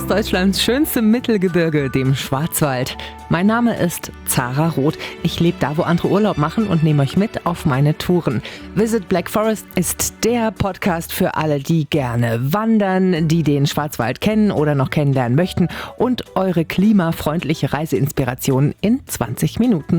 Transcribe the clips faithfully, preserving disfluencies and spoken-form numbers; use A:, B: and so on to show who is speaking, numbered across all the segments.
A: aus Deutschlands schönstem Mittelgebirge, dem Schwarzwald. Mein Name ist Zara Roth. Ich lebe da, wo andere Urlaub machen und nehme euch mit auf meine Touren. Visit Black Forest ist der Podcast für alle, die gerne wandern, die den Schwarzwald kennen oder noch kennenlernen möchten und eure klimafreundliche Reiseinspiration in zwanzig Minuten.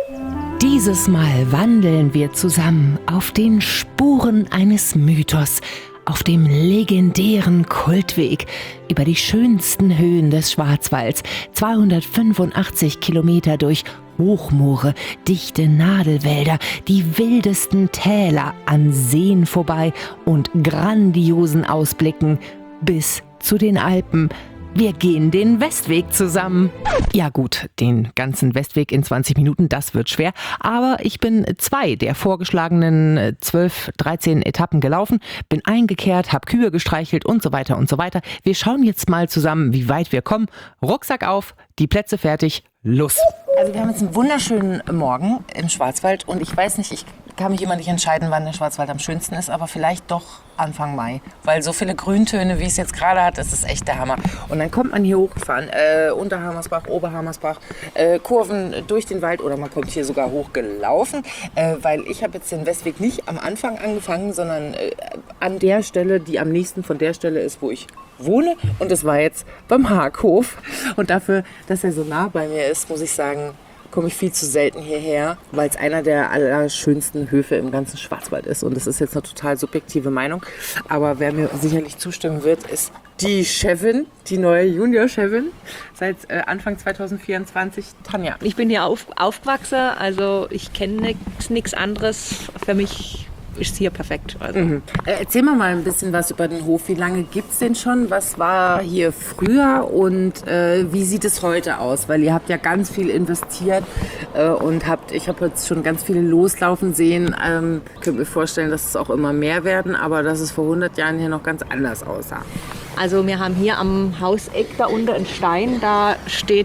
A: Dieses Mal wandeln wir zusammen auf den Spuren eines Mythos, auf dem legendären Kultweg über die schönsten Höhen des Schwarzwalds, zweihundertfünfundachtzig Kilometer durch Hochmoore, dichte Nadelwälder, die wildesten Täler an Seen vorbei und grandiosen Ausblicken bis zu den Alpen. Wir gehen den Westweg zusammen. Ja gut, den ganzen Westweg in zwanzig Minuten, das wird schwer. Aber ich bin zwei der vorgeschlagenen zwölf, dreizehn Etappen gelaufen, bin eingekehrt, habe Kühe gestreichelt und so weiter und so weiter. Wir schauen jetzt mal zusammen, wie weit wir kommen. Rucksack auf, die Plätze fertig, los!
B: Also wir haben jetzt einen wunderschönen Morgen im Schwarzwald und ich weiß nicht, ich kann mich immer nicht entscheiden, wann der Schwarzwald am schönsten ist, aber vielleicht doch Anfang Mai, weil so viele Grüntöne, wie es jetzt gerade hat, das ist echt der Hammer. Und dann kommt man hier hochgefahren, äh, Unterhammersbach, Oberhammersbach, äh, Kurven durch den Wald oder man kommt hier sogar hochgelaufen, äh, weil ich habe jetzt den Westweg nicht am Anfang angefangen, sondern äh, an der Stelle, die am nächsten von der Stelle ist, wo ich wohne und das war jetzt beim Haaghof und dafür, dass er so nah bei mir ist, muss ich sagen, komme ich viel zu selten hierher, weil es einer der allerschönsten Höfe im ganzen Schwarzwald ist. Und das ist jetzt eine total subjektive Meinung. Aber wer mir sicherlich zustimmen wird, ist die Chefin, die neue Junior-Chefin seit äh, Anfang zwanzig vierundzwanzig, Tanja.
C: Ich bin hier auf, aufgewachsen, also ich kenne nichts anderes. Für mich ist hier perfekt. Also.
B: Mhm. Äh, erzähl mal mal ein bisschen was über den Hof. Wie lange gibt es den schon? Was war hier früher und äh, wie sieht es heute aus? Weil ihr habt ja ganz viel investiert äh, und habt, ich habe jetzt schon ganz viele loslaufen sehen. Ähm, ich könnte mir vorstellen, dass es auch immer mehr werden, aber dass es vor hundert Jahren hier noch ganz anders aussah.
C: Also wir haben hier am Hauseck da unten einen Stein, da steht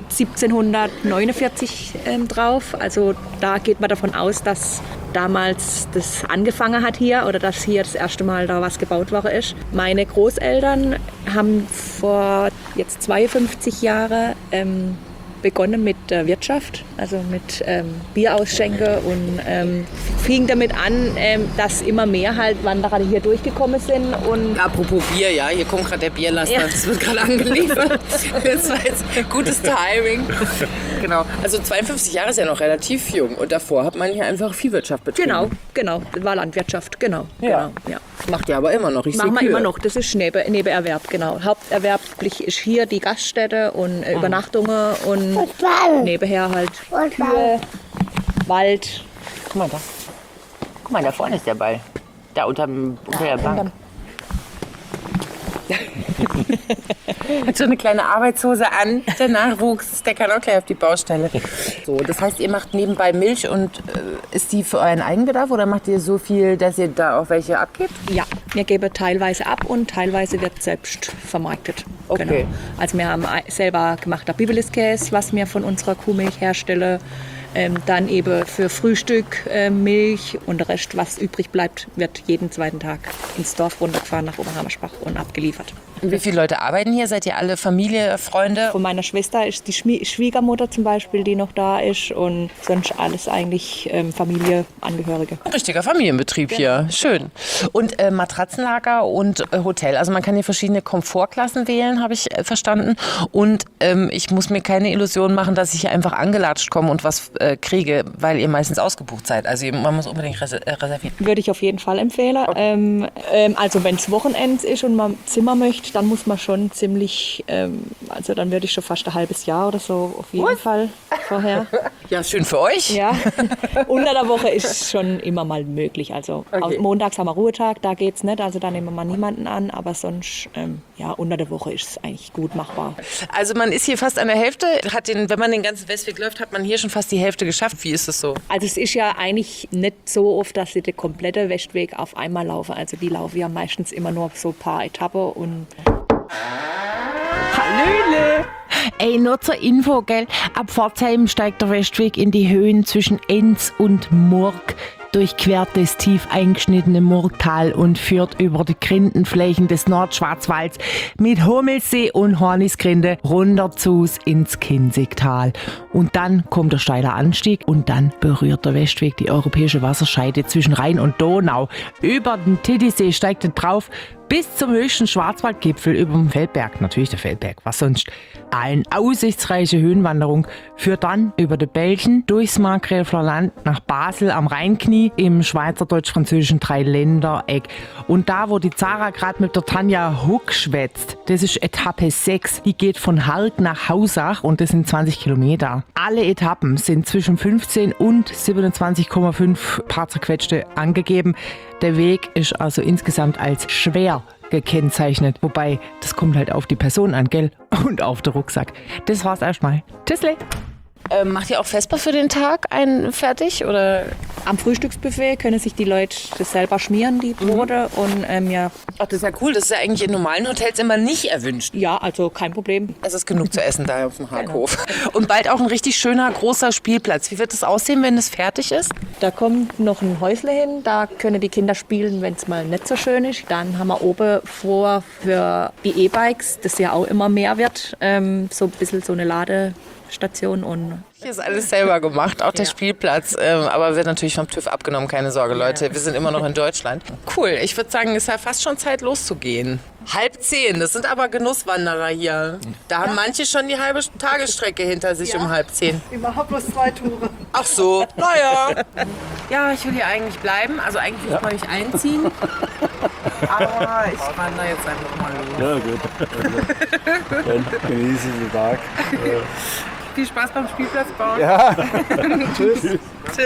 C: siebzehnhundertneunundvierzig ähm, drauf. Also da geht man davon aus, dass damals das angefangen hat hier oder dass hier das erste Mal da was gebaut worden ist. Meine Großeltern haben vor jetzt zweiundfünfzig Jahren ähm, begonnen mit der Wirtschaft, also mit ähm, Bierausschenke und ähm, fing damit an, ähm, dass immer mehr halt Wanderer hier durchgekommen sind. Und
B: apropos Bier, ja, hier kommt gerade der Bierlaster, ja. Das wird gerade angeliefert. Das war jetzt gutes Timing. Genau, also zweiundfünfzig Jahre ist ja noch relativ jung und davor hat man hier einfach Viehwirtschaft betrieben.
C: Genau, genau, das war Landwirtschaft, genau.
B: Ja.
C: genau ja.
B: Macht ihr aber immer noch, ich
C: Machen
B: sehe
C: wir immer noch, das ist Neben, Nebenerwerb, genau. Haupterwerblich ist hier die Gaststätte und äh, Übernachtungen und nebenher halt Kühe, Wald.
B: Guck mal da. Guck mal, da vorne ist der Ball. Da unter, unter der Bank. Hat schon eine kleine Arbeitshose an. Der Nachwuchs, der kann auch gleich auf die Baustelle. So, das heißt, ihr macht nebenbei Milch und äh, ist die für euren Eigenbedarf oder macht ihr so viel, dass ihr da auch welche abgebt?
C: Ja, wir geben teilweise ab und teilweise wird selbst vermarktet.
B: Okay.
C: Genau. Also wir haben selber gemachter Bibliskäse, was wir von unserer Kuhmilch herstellen. Ähm, dann eben für Frühstück äh, Milch und der Rest, was übrig bleibt, wird jeden zweiten Tag ins Dorf runtergefahren nach Oberhammersbach und abgeliefert.
B: Und wie viele Leute arbeiten hier? Seid ihr alle Familie, Freunde?
C: Von meiner Schwester ist die Schmie- Schwiegermutter zum Beispiel, die noch da ist und sonst alles eigentlich ähm, Familie, Angehörige.
B: Ein richtiger Familienbetrieb hier, schön. Und äh, Matratzenlager und äh, Hotel, also man kann hier verschiedene Komfortklassen wählen, habe ich äh, verstanden. Und ähm, ich muss mir keine Illusion machen, dass ich hier einfach angelatscht komme und was äh, kriege, weil ihr meistens ausgebucht seid. Also man muss unbedingt res- äh, reservieren.
C: Würde ich auf jeden Fall empfehlen. Okay. Ähm, ähm, also wenn es Wochenends ist und man Zimmer möchte, dann muss man schon ziemlich, ähm, also dann würde ich schon fast ein halbes Jahr oder so auf jeden What? Fall vorher.
B: Ja, schön für euch.
C: Ja, unter der Woche ist schon immer mal möglich. Also
B: okay.
C: Montags haben wir Ruhetag, da geht's nicht, also da nehmen wir mal niemanden an, aber sonst, ähm, ja, unter der Woche ist es eigentlich gut machbar.
B: Also man ist hier fast an der Hälfte, hat den, wenn man den ganzen Westweg läuft, hat man hier schon fast die Hälfte geschafft. Wie ist das so?
C: Also es ist ja eigentlich nicht so oft, dass sie den kompletten Westweg auf einmal laufen. Also die laufen ja meistens immer nur so ein paar Etappen und
A: Hallöle! Ey, nur zur Info, gell? Ab Pforzheim steigt der Westweg in die Höhen zwischen Enz und Murg. durchquert das tief eingeschnittene Murgtal und führt über die Grindenflächen des Nordschwarzwalds mit Hummelsee und Hornisgrinde runter zu ins Kinzigtal. Und dann kommt der steile Anstieg und dann berührt der Westweg die europäische Wasserscheide zwischen Rhein und Donau. Über den Titisee steigt er drauf bis zum höchsten Schwarzwaldgipfel über dem Feldberg. Natürlich der Feldberg, was sonst? Eine aussichtsreiche Höhenwanderung führt dann über den Belchen durchs Markgräfler Land nach Basel am Rheinknie im schweizerdeutsch-französischen Dreiländereck. Und da, wo die Zara gerade mit der Tanja Huck schwätzt, das ist Etappe sechs. Die geht von Harg nach Hausach und das sind zwanzig Kilometer. Alle Etappen sind zwischen fünfzehn und siebenundzwanzig Komma fünf paar zerquetschte angegeben. Der Weg ist also insgesamt als schwer gekennzeichnet. Wobei, das kommt halt auf die Person an, gell? Und auf den Rucksack. Das war's erstmal. Tschüssle!
B: Ähm, macht ihr auch Vesper für den Tag einen fertig? Oder?
C: Am Frühstücksbuffet können sich die Leute das selber schmieren, die Brote. Mhm. Und ähm, ja.
B: Ach, das ist ja cool. Das ist ja eigentlich in normalen Hotels immer nicht erwünscht.
C: Ja, also kein Problem.
B: Es ist genug zu essen da auf dem Haghof. Genau. Und bald auch ein richtig schöner, großer Spielplatz. Wie wird das aussehen, wenn es fertig ist?
C: Da kommt noch ein Häusle hin. Da können die Kinder spielen, wenn es mal nicht so schön ist. Dann haben wir oben vor für die E-Bikes, das ja auch immer mehr wird, ähm, so ein bisschen so eine Ladestation. Und
B: hier ist alles selber gemacht, auch der ja. Spielplatz. Ähm, aber wird natürlich vom TÜV abgenommen, keine Sorge, Leute. Wir sind immer noch in Deutschland. Cool, ich würde sagen, es ist ja fast schon Zeit loszugehen. Halb zehn, das sind aber Genusswanderer hier. Da haben manche schon die halbe Tagesstrecke hinter sich ja. um halb zehn.
D: Ich mache bloß zwei Touren.
B: Ach so, naja. Ja, ich will hier eigentlich bleiben. Also eigentlich ja. wollte ich einziehen. Aber ich wandere jetzt einfach mal los.
E: Ja, gut. Dann genießen Sie den Tag.
B: Viel Spaß beim Spielplatz bauen.
E: Ja. Tschüss.
B: Tschüss.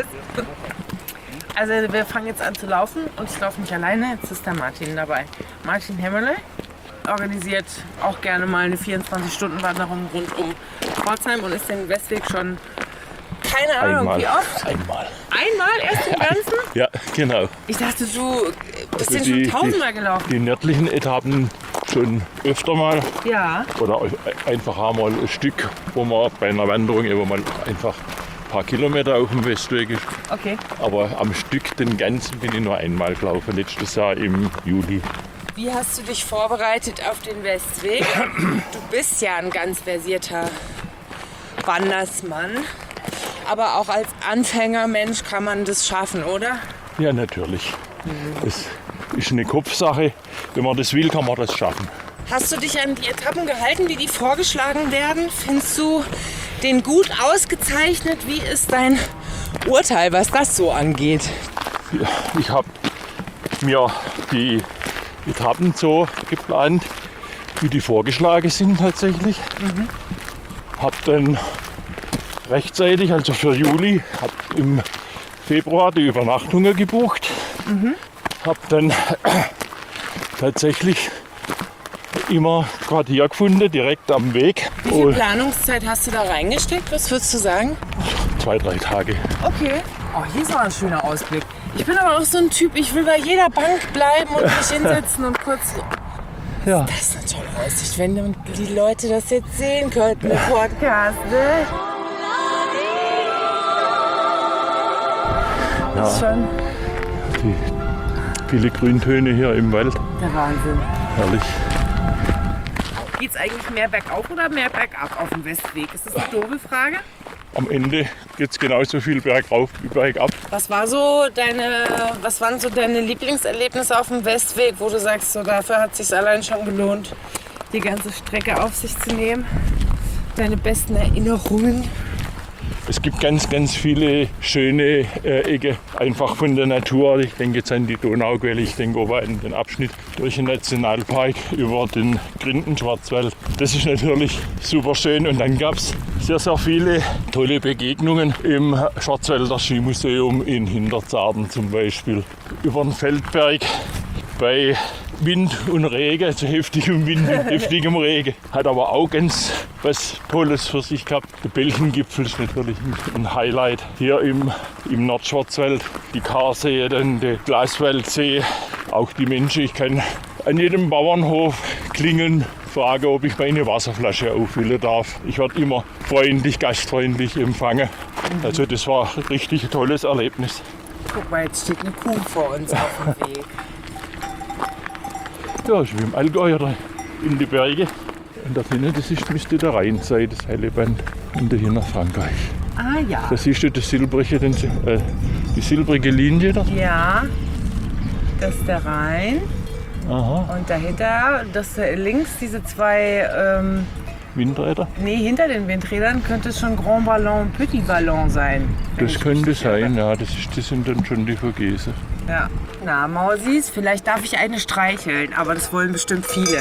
B: Also wir fangen jetzt an zu laufen und ich laufe nicht alleine, jetzt ist der Martin dabei. Martin Hemmerle organisiert auch gerne mal eine vierundzwanzig-Stunden-Wanderung rund um Pforzheim und ist den Westweg schon, keine Ahnung,
E: einmal.
B: wie oft?
E: Einmal.
B: Einmal erst im Ganzen?
E: Ja, genau.
B: Ich dachte, du bist
E: Also
B: den
E: die,
B: schon tausendmal
E: die,
B: gelaufen.
E: Die nördlichen Etappen schon öfter mal.
B: Ja.
E: Oder einfach einmal ein Stück, wo man bei einer Wanderung immer mal einfach ein paar Kilometer auf dem Westweg ist.
B: Okay.
E: Aber am Stück, den ganzen, bin ich nur einmal gelaufen, letztes Jahr im Juli.
B: Wie hast du dich vorbereitet auf den Westweg? Du bist ja ein ganz versierter Wandersmann. Aber auch als Anfängermensch kann man das schaffen, oder?
E: Ja, natürlich. Mhm. Das ist eine Kopfsache. Wenn man das will, kann man das schaffen.
B: Hast du dich an die Etappen gehalten, wie die vorgeschlagen werden? Findest du den gut ausgezeichnet? Wie ist dein Urteil, was das so angeht?
E: Ja, ich habe mir die Etappen so geplant, wie die vorgeschlagen sind tatsächlich. Mhm. Habe dann rechtzeitig, also für Juli, habe im Februar die Übernachtungen gebucht. Mhm. Habe dann tatsächlich immer Quartier gefunden, direkt am Weg.
B: Wie viel Planungszeit hast du da reingesteckt? Was würdest du sagen?
E: Zwei, drei Tage.
B: Okay. Oh, hier ist auch ein schöner Ausblick. Ich bin aber auch so ein Typ, ich will bei jeder Bank bleiben und mich hinsetzen und kurz...
E: Ja.
B: Das ist eine tolle Aussicht, wenn die Leute das jetzt sehen könnten im Podcast, ne?
E: Ja.
B: Das ist schon...
E: Die viele Grüntöne hier im Wald.
B: Der Wahnsinn.
E: Herrlich.
B: Geht es eigentlich mehr bergauf oder mehr bergab auf dem Westweg? Ist das eine doofe Frage?
E: Am Ende geht es genauso viel bergauf wie bergab.
B: Was war so deine, was waren so deine Lieblingserlebnisse auf dem Westweg, wo du sagst, so dafür hat es sich allein schon gelohnt, die ganze Strecke auf sich zu nehmen? Deine besten Erinnerungen?
E: Es gibt ganz, ganz viele schöne äh, Ecken, einfach von der Natur. Ich denke jetzt an die Donauquelle, ich denke aber an den Abschnitt durch den Nationalpark über den Grindenschwarzwald. Das ist natürlich super schön. Und dann gab es sehr, sehr viele tolle Begegnungen im Schwarzwälder Skimuseum in Hinterzarten zum Beispiel. Über den Feldberg bei Wind und Regen, also heftigem Wind und heftigem Regen. Hat aber auch ganz was Tolles für sich gehabt. Der Belchengipfel ist natürlich ein Highlight. Hier im, im Nordschwarzwald, die Karsee, dann der Glaswaldsee, auch die Menschen. Ich kann an jedem Bauernhof klingeln, fragen, ob ich meine Wasserflasche auffüllen darf. Ich werde immer freundlich, gastfreundlich empfangen. Also das war richtig ein tolles Erlebnis.
B: Guck mal, jetzt steht eine Kuh vor uns auf dem Weg.
E: Ja, ich bin im Allgäu oder in die Berge. Und da hinten, das ist, müsste der Rhein sein, das Helleband. Und da hier nach Frankreich.
B: Ah ja.
E: Da siehst du das silbrige, den, äh, die silbrige Linie da.
B: Ja, das ist der Rhein.
E: Aha.
B: Und dahinter, das äh, links, diese zwei, ähm,
E: Windräder.
B: nee, hinter den Windrädern könnte es schon Grand Ballon, Petit Ballon sein.
E: Das könnte sein, ja. Das, ist, das sind dann schon die Vogese.
B: Ja. Na, Mausis, vielleicht darf ich eine streicheln, aber das wollen bestimmt viele.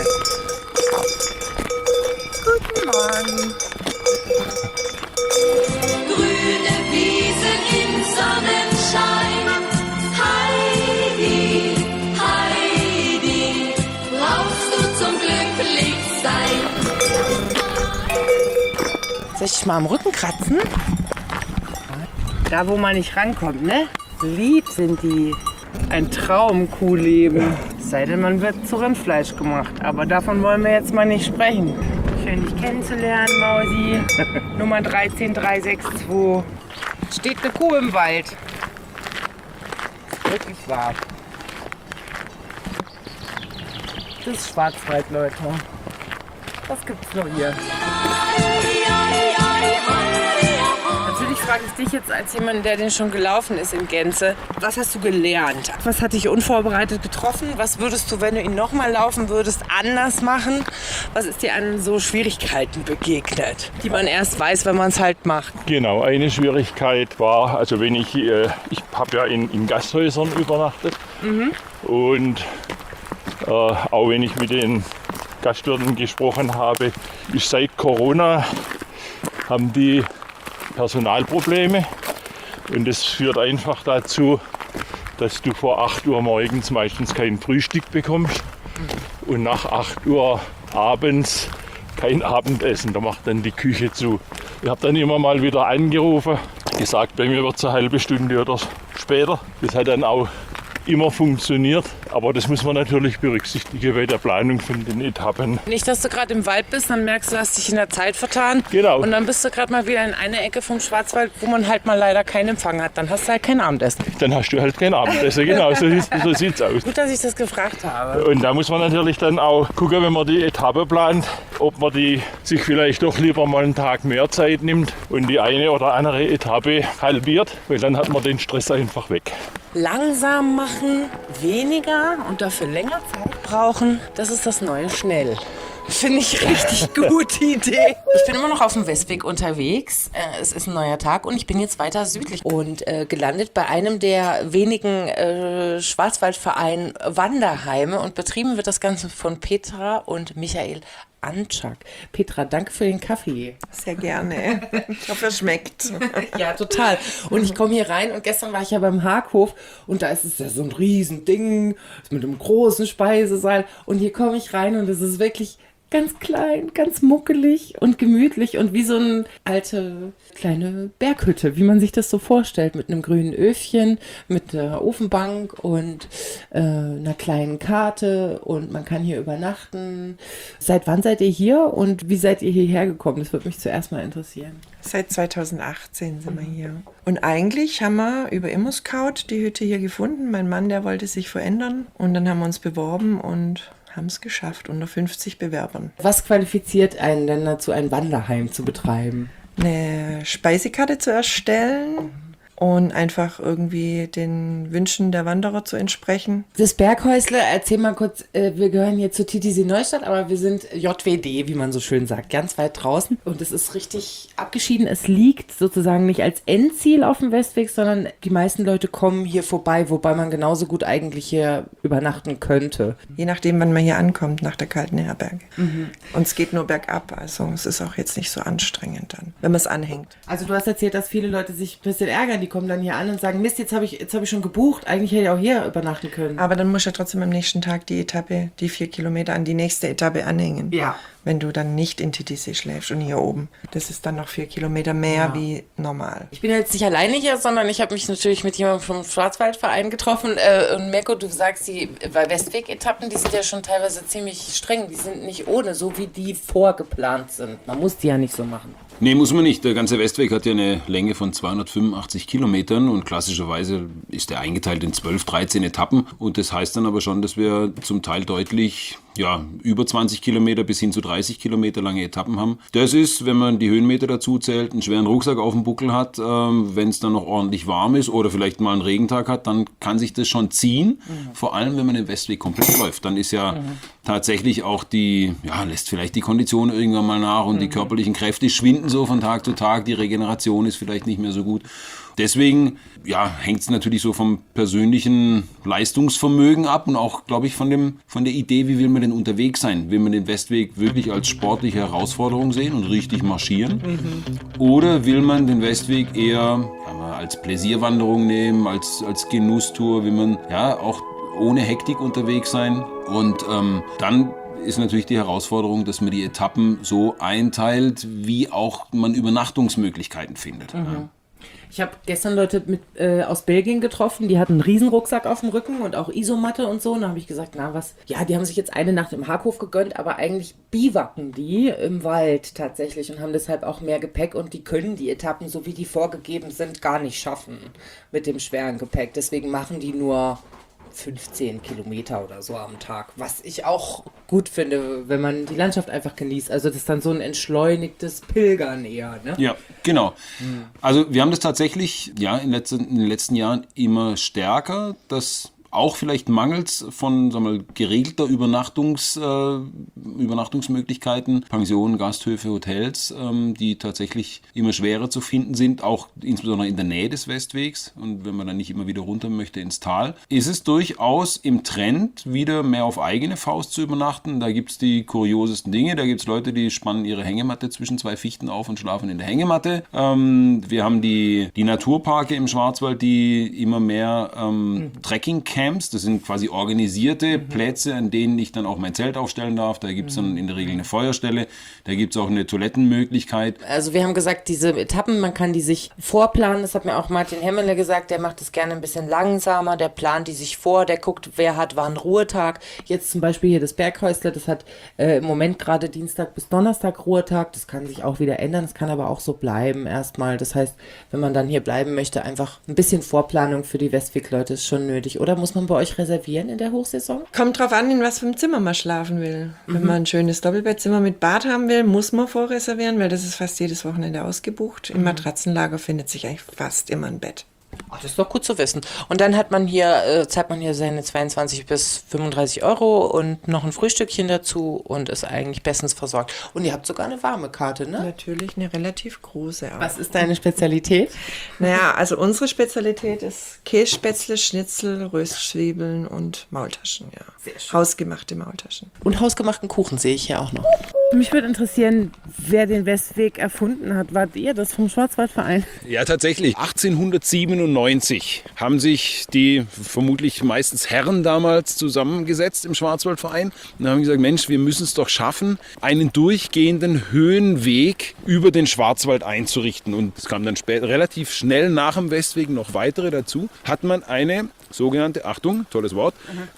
B: Guten Morgen.
D: Grüne Wiesen im Sonnenschein. Heidi, Heidi, brauchst du zum Glücklichsein.
B: Soll ich mal am Rücken kratzen? Da, wo man nicht rankommt, ne? Lieb sind die. Ein Traumkuhleben. Es sei denn, man wird zu Rindfleisch gemacht. Aber davon wollen wir jetzt mal nicht sprechen. Schön, dich kennenzulernen, Mausi. Nummer dreizehn drei sechs zwei. Steht eine Kuh im Wald. Ist wirklich wahr. Das ist Schwarzwald, Leute. Was gibt's noch hier? Natürlich frage ich dich jetzt als jemand, der den schon gelaufen ist in Gänze. Was hast du gelernt? Was hat dich unvorbereitet getroffen? Was würdest du, wenn du ihn nochmal laufen würdest, anders machen? Was ist dir an so Schwierigkeiten begegnet, die man erst weiß, wenn man es halt macht?
E: Genau, eine Schwierigkeit war, also wenn ich, äh, ich habe ja in, in Gasthäusern übernachtet. Mhm. Und äh, auch wenn ich mit den Gastwirten gesprochen habe, ist seit Corona haben die Personalprobleme und das führt einfach dazu, dass du vor acht Uhr morgens meistens kein Frühstück bekommst und nach acht Uhr abends kein Abendessen. Da macht dann die Küche zu. Ich habe dann immer mal wieder angerufen, gesagt, bei mir wird es eine halbe Stunde oder später. Das hat dann auch immer funktioniert, aber das muss man natürlich berücksichtigen bei der Planung von den Etappen.
B: Nicht, dass du gerade im Wald bist, dann merkst du, du hast dich in der Zeit vertan.
E: Genau.
B: Und dann bist du gerade mal wieder in einer Ecke vom Schwarzwald, wo man halt mal leider keinen Empfang hat. Dann hast du halt kein Abendessen.
E: Dann hast du halt kein Abendessen, genau, so, so sieht es aus.
B: Gut, dass ich das gefragt habe.
E: Und da muss man natürlich dann auch gucken, wenn man die Etappe plant, ob man die sich vielleicht doch lieber mal einen Tag mehr Zeit nimmt und die eine oder andere Etappe halbiert, weil dann hat man den Stress einfach weg.
B: Langsam machen, weniger und dafür länger Zeit brauchen, das ist das neue Schnell. Finde ich richtig gute Idee. Ich bin immer noch auf dem Westweg unterwegs. Äh, es ist ein neuer Tag und ich bin jetzt weiter südlich und äh, gelandet bei einem der wenigen äh, Schwarzwaldverein Wanderheime und betrieben wird das Ganze von Petra und Michael Antschak. Petra, danke für den Kaffee.
F: Sehr gerne. Ich hoffe, er schmeckt.
B: Ja, total. Und ich komme hier rein und gestern war ich ja beim Haaghof und da ist es ja so ein Riesending mit einem großen Speisesaal und hier komme ich rein und es ist wirklich ganz klein, ganz muckelig und gemütlich und wie so eine alte kleine Berghütte, wie man sich das so vorstellt, mit einem grünen Öfchen, mit einer Ofenbank und äh, einer kleinen Karte und man kann hier übernachten. Seit wann seid ihr hier und wie seid ihr hierher gekommen? Das würde mich zuerst mal interessieren.
F: Seit zweitausendachtzehn sind wir hier. Und eigentlich haben wir über ImmoScout die Hütte hier gefunden. Mein Mann, der wollte sich verändern und dann haben wir uns beworben und haben es geschafft, unter fünfzig Bewerbern.
B: Was qualifiziert einen denn dazu, ein Wanderheim zu betreiben?
F: Eine Speisekarte zu erstellen und einfach irgendwie den Wünschen der Wanderer zu entsprechen.
B: Das Berghäusle, erzähl mal kurz, äh, wir gehören hier zu T T C Neustadt, aber wir sind J W D, wie man so schön sagt, ganz weit draußen. Und es ist richtig abgeschieden. Es liegt sozusagen nicht als Endziel auf dem Westweg, sondern die meisten Leute kommen hier vorbei, wobei man genauso gut eigentlich hier übernachten könnte.
F: Je nachdem, wann man hier ankommt, nach der kalten Herberge. Mhm. Und es geht nur bergab, also es ist auch jetzt nicht so anstrengend dann, wenn man es anhängt.
B: Also du hast erzählt, dass viele Leute sich ein bisschen ärgern, die kommen dann hier an und sagen, Mist, jetzt habe ich, jetzt hab ich schon gebucht, eigentlich hätte ich auch hier übernachten können.
F: Aber dann muss ja trotzdem am nächsten Tag die Etappe, die vier Kilometer an die nächste Etappe anhängen.
B: Ja.
F: wenn du dann nicht in Titisee schläfst und hier oben. Das ist dann noch vier Kilometer mehr
B: Ja.
F: wie normal.
B: Ich bin jetzt nicht alleine hier, sondern ich habe mich natürlich mit jemandem vom Schwarzwaldverein getroffen. Äh, und Mirko, du sagst, die bei Westweg-Etappen, die sind ja schon teilweise ziemlich streng. Die sind nicht ohne, so wie die vorgeplant sind. Man muss die ja nicht so machen.
G: Nee, muss man nicht. Der ganze Westweg hat ja eine Länge von zweihundertfünfundachtzig Kilometern und klassischerweise ist er eingeteilt in zwölf, dreizehn Etappen. Und das heißt dann aber schon, dass wir zum Teil deutlich ja, über zwanzig Kilometer bis hin zu dreißig Kilometer lange Etappen haben. Das ist, wenn man die Höhenmeter dazu zählt, einen schweren Rucksack auf dem Buckel hat, ähm, wenn es dann noch ordentlich warm ist oder vielleicht mal einen Regentag hat, dann kann sich das schon ziehen. Mhm. Vor allem, wenn man den Westweg komplett läuft. Dann ist ja mhm. tatsächlich auch die, ja, lässt vielleicht die Kondition irgendwann mal nach und mhm. die körperlichen Kräfte schwinden so von Tag zu Tag. Die Regeneration ist vielleicht nicht mehr so gut. Deswegen ja, hängt es natürlich so vom persönlichen Leistungsvermögen ab und auch, glaube ich, von, dem, von der Idee, wie will man denn unterwegs sein? Will man den Westweg wirklich als sportliche Herausforderung sehen und richtig marschieren? Mhm. Oder will man den Westweg eher ja, als Pläsierwanderung nehmen, als, als Genusstour? Will man ja auch ohne Hektik unterwegs sein? Und ähm, dann ist natürlich die Herausforderung, dass man die Etappen so einteilt, wie auch man Übernachtungsmöglichkeiten findet. Mhm. Ja.
B: Ich habe gestern Leute mit, äh, aus Belgien getroffen, die hatten einen Riesenrucksack auf dem Rücken und auch Isomatte und so. Und da habe ich gesagt, na was, ja, die haben sich jetzt eine Nacht im Haghof gegönnt, aber eigentlich biwaken die im Wald tatsächlich und haben deshalb auch mehr Gepäck und die können die Etappen, so wie die vorgegeben sind, gar nicht schaffen mit dem schweren Gepäck. Deswegen machen die nur fünfzehn Kilometer oder so am Tag, was ich auch gut finde, wenn man die Landschaft einfach genießt. Also das ist dann so ein entschleunigtes Pilgern eher, ne?
G: Ja, genau. Hm. Also wir haben das tatsächlich ja in, letzten, in den letzten Jahren immer stärker, dass auch vielleicht mangels von sagen wir mal, geregelter Übernachtungs, äh, Übernachtungsmöglichkeiten, Pensionen, Gasthöfe, Hotels, ähm, die tatsächlich immer schwerer zu finden sind, auch insbesondere in der Nähe des Westwegs. Und wenn man dann nicht immer wieder runter möchte ins Tal, ist es durchaus im Trend, wieder mehr auf eigene Faust zu übernachten. Da gibt es die kuriosesten Dinge. Da gibt es Leute, die spannen ihre Hängematte zwischen zwei Fichten auf und schlafen in der Hängematte. Ähm, wir haben die, die Naturparke im Schwarzwald, die immer mehr ähm, mhm. Trekking-Camps, das sind quasi organisierte mhm. Plätze, an denen ich dann auch mein Zelt aufstellen darf. Da gibt es dann in der Regel eine Feuerstelle, da gibt es auch eine Toilettenmöglichkeit.
B: Also wir haben gesagt, diese Etappen, man kann die sich vorplanen. Das hat mir auch Martin Hemmele gesagt, der macht das gerne ein bisschen langsamer, der plant die sich vor, der guckt, wer hat wann Ruhetag. Jetzt zum Beispiel hier das Berghäusle, das hat äh, im Moment gerade Dienstag bis Donnerstag Ruhetag. Das kann sich auch wieder ändern, das kann aber auch so bleiben erstmal. Das heißt, wenn man dann hier bleiben möchte, einfach ein bisschen Vorplanung für die Westweg-Leute ist schon nötig. Oder muss man bei euch reservieren in der Hochsaison?
F: Kommt drauf an, in was für einem Zimmer man schlafen will. Mhm. Wenn man ein schönes Doppelbettzimmer mit Bad haben will, muss man vorreservieren, weil das ist fast jedes Wochenende ausgebucht. Im mhm. Matratzenlager findet sich eigentlich fast immer ein Bett.
B: Ach, das ist doch gut zu wissen. Und dann hat man hier, äh, zahlt man hier seine zweiundzwanzig bis fünfunddreißig Euro und noch ein Frühstückchen dazu und ist eigentlich bestens versorgt. Und ihr habt sogar eine warme Karte, ne?
F: Natürlich, eine relativ große auch.
B: Was ist deine Spezialität?
F: Naja, also unsere Spezialität ist Kässpätzle, Schnitzel, Röstzwiebeln und Maultaschen, ja. Sehr schön. Hausgemachte Maultaschen.
B: Und hausgemachten Kuchen sehe ich hier auch noch.
H: Mich würde interessieren, wer den Westweg erfunden hat. Wart ihr das vom Schwarzwaldverein?
G: Ja, tatsächlich. achtzehnhundertsiebenundneunzig haben sich die vermutlich meistens Herren damals zusammengesetzt im Schwarzwaldverein und haben gesagt, Mensch, wir müssen es doch schaffen, einen durchgehenden Höhenweg über den Schwarzwald einzurichten. Und es kam dann später, relativ schnell nach dem Westweg noch weitere dazu, hat man eine sogenannte, Achtung, tolles Wort, mhm.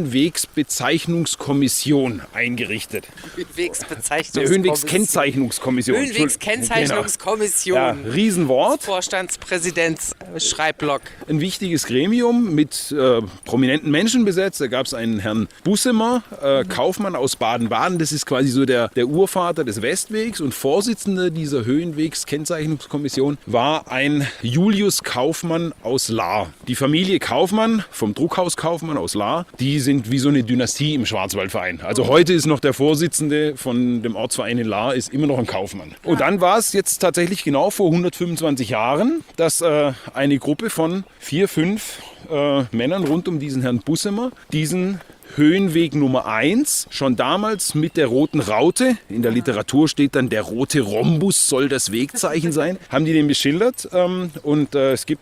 G: Höhenwegsbezeichnungskommission eingerichtet.
B: Höhenwegsbezeichnungskommission.
G: Höhenwegskennzeichnungskommission.
B: Höhenwegskennzeichnungskommission.
G: Ja, Riesenwort.
B: Vorstandspräsidents Schreibblock.
G: Ein wichtiges Gremium mit äh, prominenten Menschen besetzt. Da gab es einen Herrn Bussemer, äh, mhm. Kaufmann aus Baden-Baden. Das ist quasi so der, der Urvater des Westwegs. Und Vorsitzender dieser Höhenwegskennzeichnungskommission war ein Julius Kaufmann aus Lahr. Die Familie Kaufmann vom Druckhaus Kaufmann aus Lahr, die sind wie so eine Dynastie im Schwarzwaldverein. Also heute ist noch der Vorsitzende von dem Ortsverein in Lahr, ist immer noch ein Kaufmann. Und dann war es jetzt tatsächlich genau vor hundertfünfundzwanzig Jahren, dass äh, eine Gruppe von vier, fünf äh, Männern rund um diesen Herrn Bussemer diesen Höhenweg Nummer eins, schon damals mit der roten Raute, in der Literatur steht dann, der rote Rhombus soll das Wegzeichen sein, haben die den beschildert ähm, und äh, es gibt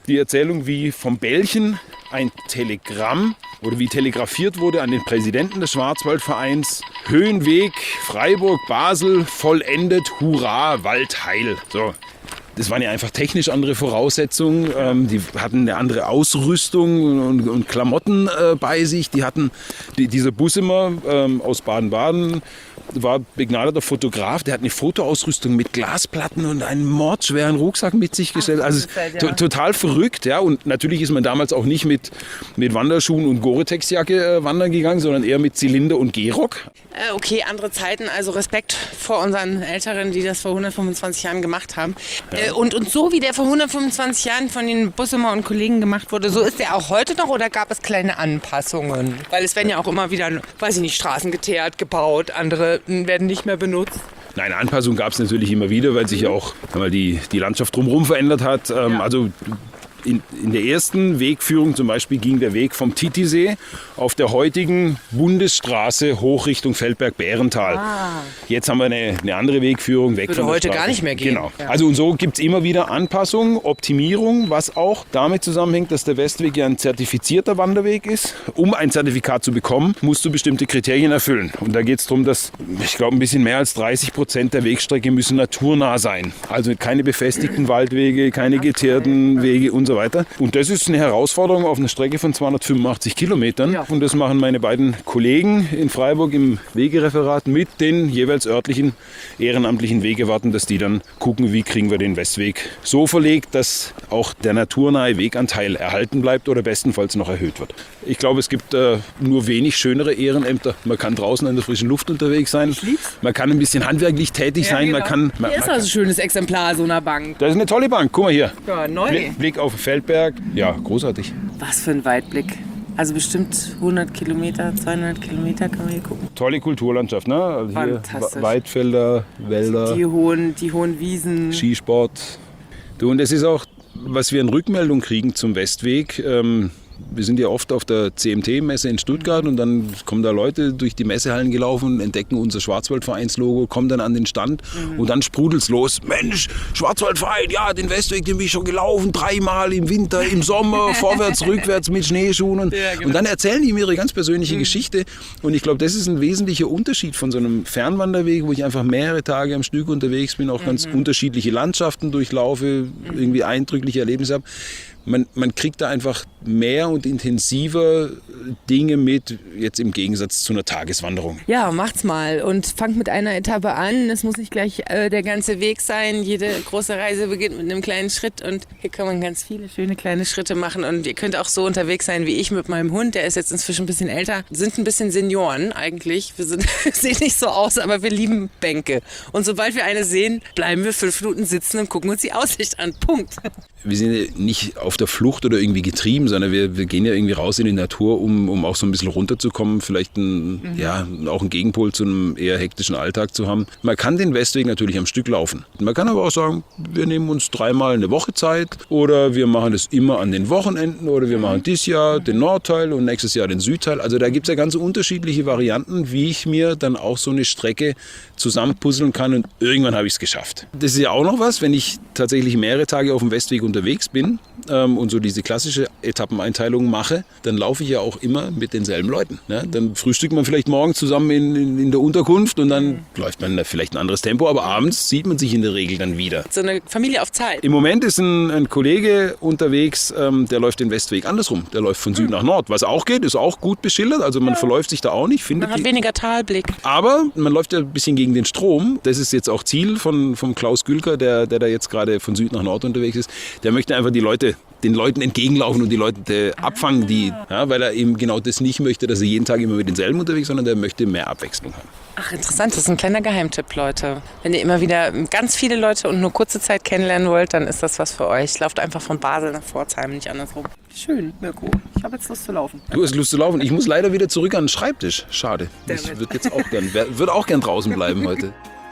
G: die Erzählung, wie vom Bällchen ein Telegramm oder wie telegrafiert wurde an den Präsidenten des Schwarzwaldvereins. Höhenweg, Freiburg, Basel, vollendet, hurra, Wald heil. So. Das waren ja einfach technisch andere Voraussetzungen. Ähm, die hatten eine andere Ausrüstung und, und Klamotten äh, bei sich. Die hatten die, dieser Bussemer ähm, aus Baden-Baden, war begnadeter Fotograf, der hat eine Fotoausrüstung mit Glasplatten und einen mordschweren Rucksack mit sich gestellt. Also to- total verrückt, ja. Und natürlich ist man damals auch nicht mit, mit Wanderschuhen und Gore-Tex-Jacke äh, wandern gegangen, sondern eher mit Zylinder und Gehrock.
B: Äh, okay, andere Zeiten, also Respekt vor unseren Älteren, die das vor hundertfünfundzwanzig Jahren gemacht haben.
G: Ja.
B: Äh, und, und so wie der vor hundertfünfundzwanzig Jahren von den Bussemer und Kollegen gemacht wurde, so ist der auch heute noch oder gab es kleine Anpassungen? Weil es werden ja auch immer wieder, weiß ich nicht, Straßen geteert, gebaut, andere werden nicht mehr benutzt.
G: Nein, Anpassungen gab es natürlich immer wieder, weil sich ja auch mal die, die Landschaft drumherum verändert hat. Ähm, ja. Also in, in der ersten Wegführung zum Beispiel ging der Weg vom Titisee auf der heutigen Bundesstraße hoch Richtung Feldberg-Bärental. Ah. Jetzt haben wir eine, eine andere Wegführung weg
B: Würde
G: von der
B: heute
G: Straße.
B: gar nicht mehr gehen.
G: Genau.
B: Ja.
G: Also und so gibt es immer wieder Anpassungen, Optimierung, was auch damit zusammenhängt, dass der Westweg ja ein zertifizierter Wanderweg ist. Um ein Zertifikat zu bekommen, musst du bestimmte Kriterien erfüllen. Und da geht es darum, dass, ich glaube, ein bisschen mehr als dreißig Prozent der Wegstrecke müssen naturnah sein. Also keine befestigten Waldwege, keine geteerten Wege und so weiter. Und das ist eine Herausforderung auf einer Strecke von zweihundertfünfundachtzig Kilometern. Ja. Und das machen meine beiden Kollegen in Freiburg im Wegereferat mit den jeweils örtlichen ehrenamtlichen Wegewarten, dass die dann gucken, wie kriegen wir den Westweg so verlegt, dass auch der naturnahe Weganteil erhalten bleibt oder bestenfalls noch erhöht wird. Ich glaube, es gibt äh, nur wenig schönere Ehrenämter. Man kann draußen in der frischen Luft unterwegs sein. Man kann ein bisschen handwerklich tätig sein.
B: Ja, genau.
G: Man kann, man,
B: hier ist also ein schönes Exemplar so einer Bank.
G: Das ist eine tolle Bank. Guck mal hier.
B: Ja, neu.
G: Blick, Blick auf Feldberg. Ja, großartig.
B: Was für ein Weitblick. Also bestimmt hundert Kilometer, zweihundert Kilometer kann man hier gucken.
G: Tolle Kulturlandschaft, ne? Also hier
B: Fantastisch.
G: Weidfelder, Wälder,
B: Die hohen, die hohen Wiesen.
G: Skisport. Du, und das ist auch, was wir in Rückmeldung kriegen zum Westweg. Ähm, wir sind ja oft auf der C M T-Messe in Stuttgart und dann kommen da Leute durch die Messehallen gelaufen, entdecken unser Schwarzwaldvereinslogo, kommen dann an den Stand mhm. und dann sprudelt's los. Mensch, Schwarzwaldverein, ja, den Westweg, den bin ich schon gelaufen, dreimal im Winter, im Sommer, vorwärts, rückwärts mit Schneeschuhen. Und, ja, genau. und dann erzählen die mir ihre ganz persönliche mhm. Geschichte. Und ich glaube, das ist ein wesentlicher Unterschied von so einem Fernwanderweg, wo ich einfach mehrere Tage am Stück unterwegs bin, auch mhm. ganz unterschiedliche Landschaften durchlaufe, mhm. irgendwie eindrückliche Erlebnisse habe. Man, man kriegt da einfach mehr und intensiver Dinge mit, jetzt im Gegensatz zu einer Tageswanderung.
B: Ja, macht's mal und fangt mit einer Etappe an. Es muss nicht gleich äh, der ganze Weg sein. Jede große Reise beginnt mit einem kleinen Schritt und hier kann man ganz viele schöne kleine Schritte machen. Und ihr könnt auch so unterwegs sein wie ich mit meinem Hund. Der ist jetzt inzwischen ein bisschen älter. Sind ein bisschen Senioren eigentlich. Wir sind, sehen nicht so aus, aber wir lieben Bänke. Und sobald wir eine sehen, bleiben wir fünf Minuten sitzen und gucken uns die Aussicht an. Punkt.
G: Wir sind ja nicht auf der Flucht oder irgendwie getrieben, sondern wir, wir gehen ja irgendwie raus in die Natur, um, um auch so ein bisschen runterzukommen, vielleicht ein, mhm. ja, auch einen Gegenpol zu einem eher hektischen Alltag zu haben. Man kann den Westweg natürlich am Stück laufen. Man kann aber auch sagen, wir nehmen uns dreimal eine Woche Zeit oder wir machen das immer an den Wochenenden oder wir machen dieses Jahr den Nordteil und nächstes Jahr den Südteil. Also da gibt es ja ganz unterschiedliche Varianten, wie ich mir dann auch so eine Strecke zusammenpuzzeln kann und irgendwann habe ich es geschafft. Das ist ja auch noch was, wenn ich tatsächlich mehrere Tage auf dem Westweg unterwegs bin ähm, und so diese klassische Etappeneinteilung mache, dann laufe ich ja auch immer mit denselben Leuten. Ne? Dann frühstückt man vielleicht morgens zusammen in, in, in der Unterkunft und dann mhm. läuft man vielleicht ein anderes Tempo, aber abends sieht man sich in der Regel dann wieder.
B: So eine Familie auf Zeit.
G: Im Moment ist ein, ein Kollege unterwegs, ähm, der läuft den Westweg andersrum. Der läuft von Süd mhm. nach Nord. Was auch geht, ist auch gut beschildert, also man ja. verläuft sich da auch nicht. Findet
B: man hat
G: die,
B: weniger Talblick.
G: Aber man läuft ja ein bisschen gegen den Strom. Das ist jetzt auch Ziel von, von Klaus Gülker, der, der da jetzt gerade von Süd nach Nord unterwegs ist. Der möchte einfach die Leute, den Leuten entgegenlaufen und die Leute abfangen, die, ja, weil er eben genau das nicht möchte, dass er jeden Tag immer mit denselben unterwegs ist, sondern der möchte mehr Abwechslung haben.
B: Ach, interessant, das ist ein kleiner Geheimtipp, Leute. Wenn ihr immer wieder ganz viele Leute und nur kurze Zeit kennenlernen wollt, dann ist das was für euch. Lauft einfach von Basel nach Pforzheim, nicht andersrum. Schön, Mirko. Ich habe jetzt Lust zu laufen.
G: Du hast Lust zu laufen. Ich muss leider wieder zurück an den Schreibtisch. Schade. Ich würde jetzt auch gern, würde auch gern draußen bleiben heute.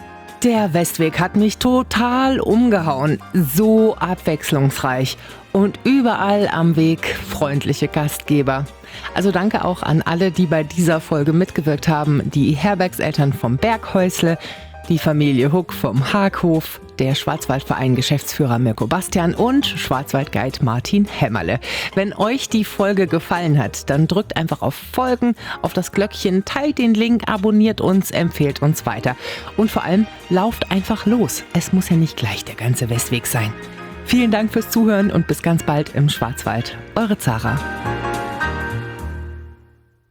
A: Der Westweg hat mich total umgehauen. So abwechslungsreich. Und überall am Weg freundliche Gastgeber. Also danke auch an alle, die bei dieser Folge mitgewirkt haben. Die Herbergseltern vom Berghäusle, die Familie Huck vom Haaghof, der Schwarzwaldverein-Geschäftsführer Mirko Bastian und Schwarzwaldguide Martin Hämmerle. Wenn euch die Folge gefallen hat, dann drückt einfach auf Folgen, auf das Glöckchen, teilt den Link, abonniert uns, empfehlt uns weiter. Und vor allem, lauft einfach los. Es muss ja nicht gleich der ganze Westweg sein. Vielen Dank fürs Zuhören und bis ganz bald im Schwarzwald. Eure Zara.